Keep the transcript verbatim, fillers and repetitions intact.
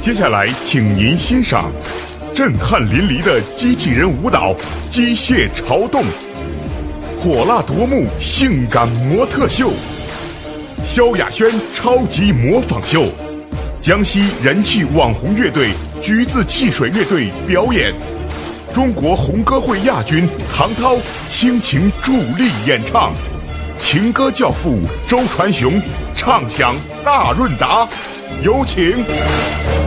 接下来，请您欣赏震撼淋漓的机器人舞蹈《机械潮动》，火辣夺目性感模特秀，萧亚轩超级模仿秀，江西人气网红乐队橘子汽水乐队表演，中国红歌会亚军唐涛倾情助力演唱，情歌教父周传雄唱响大润达，有请。